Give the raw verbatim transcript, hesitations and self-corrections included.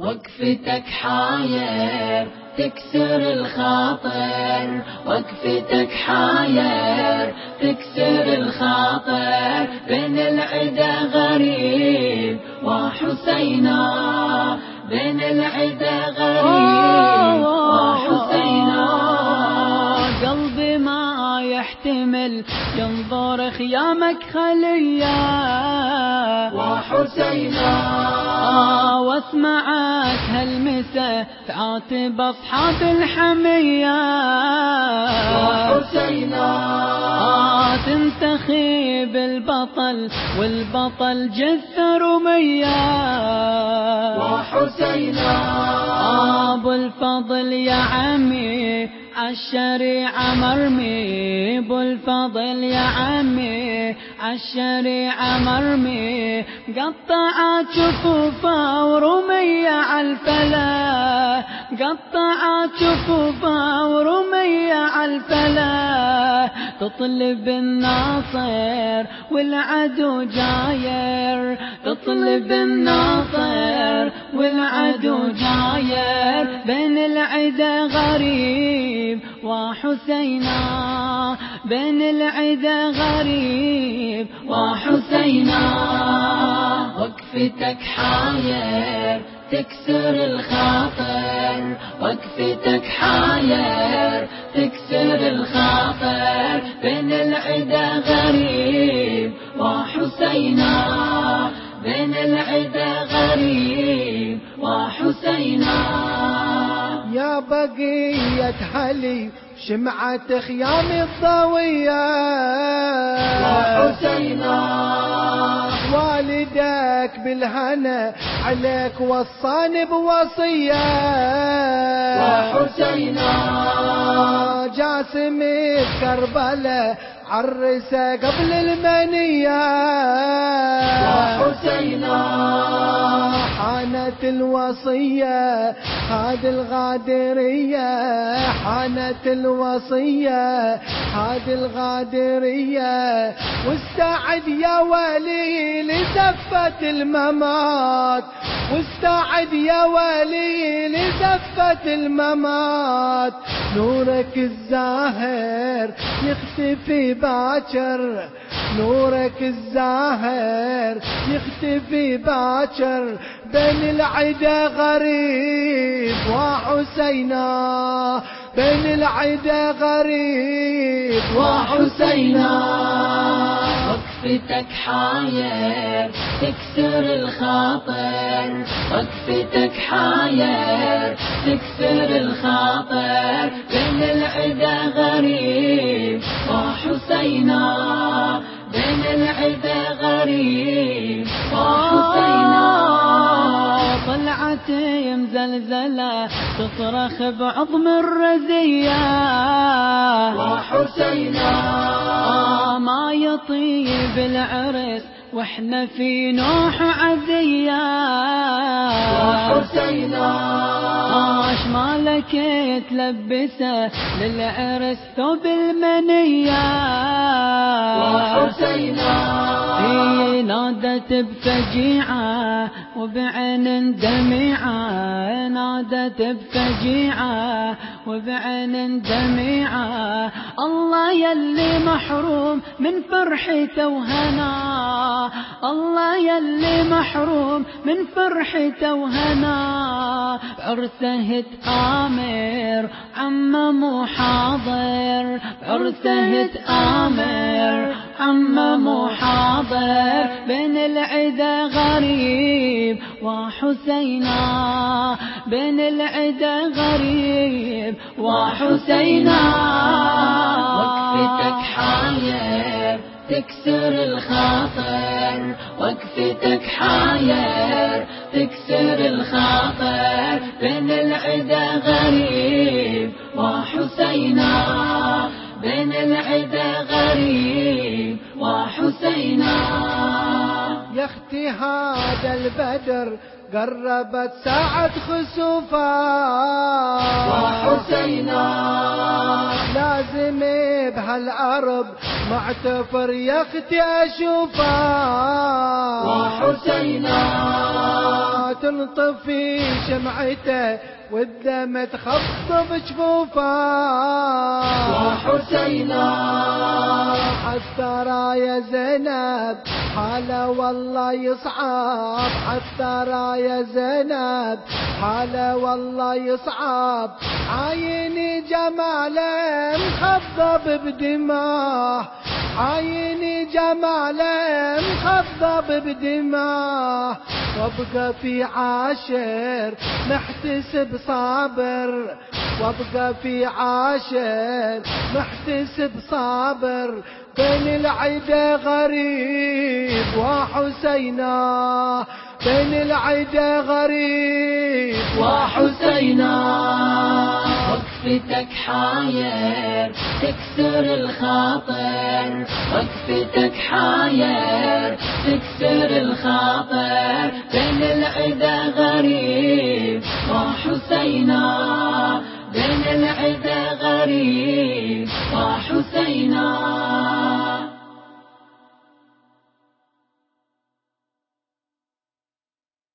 وقفتك حاير تكسر الخاطر، وقفتك حاير تكسر الخاطر، بين العدا غريب وحسينا، بين العدا غريب وحسينا. قلبي ما يحتمل ينظر خيامك خليا وحسينا، آه واسمعك هالمسا تعاتب أصحاب الحمية وحسينا، آه تنتخب البطل والبطل جث رمية وحسينا، آه أبو الفضل يا عمي عالشريعة مرمي، ابو الفضل يا عمي عالشريعة مرمي، قطعت شفوفه ورمية عالفلا، قطعت شفوفه ورمية عالفلا، تطلب الناصر والعدو جاير، تطلب الناصر والعدو جاير، بين العدا غريب وحسينا، بين العدا غريب وحسينا. وقفتك حاير تكسر الخاطر، وقفتك حاير تكسر الخاطر، بين العدا غريب وحسينا، بين العدا غريب وحسينا. يا بقية علي شمعة خيام الضوية وحسينا، والدك بالهنا عليك وصاني بوصية وحسينا، جاسم كربلاء عرسه قبل المنية وحسينا، حانت الوصية هذه الغادرية، حانت الوصية هذه الغادرية، واستعد يا ولي لزفة الممات، واستعد يا ولي لزفة الممات، نورك الزاهر يختفي باكر، نورك الزاهر يختفي باكر، بين العدا غريب وحسينا، بين العدا غريب وحسينا. وقفتك حاير تكسر الخاطر، وقفتك حاير تكسر الخاطر، بين العدا غريب وحسينا، بين العدا غريب وحسينا. طلعت مزلزلة تصرخ بعظم الرزية وحسينا، آه ما يطيب العرس واحنا في نوح عزية وحسينا، اش مالك تلبسه للعرس ثوب المنية وحسينا، في نادت بفجيعة وبعين دميعة، نادت بفجيعة وبعين دميعة، الله يلي محروم من فرحته وهنا، الله يلي محروم من فرحته وهنا، عرسه تآمر عمه مو حاضر، عرسه تآمر عمه مو حاضر، بين العدا غريب وحسينا، بين العدا غريب وحسينا. وقفتك حاير تكسر الخاطر، وقفتك حاير تكسر الخاطر، بين العدا غريب وحسينا، بين العدا غريب وحسينا. يا اختي هذا البدر قربت ساعة خسوفه وحسينا، لازم بهالأرض معتفر يا اختي اشوفه وحسينا، تنطفي شمعته والدم تخطف جفوفه. وحسينا حتى راية زينب حاله والله يصعب، حتى راية زينب حاله والله يصعب. عايني جماله مخضب بدماه، عايني جماله مخضب بدماه. وابقى في عاشر محتسب صابر، وابقى في عاشر محتسب صابر. بين العدا غريب وحسينا، بين العدا غريب وحسينا. وقفتك حاير تكسر الخاطر، وقفتك حاير تكسر الخاطر. بين العدا غريب وحسينا، بين العدا غريب وحسينا.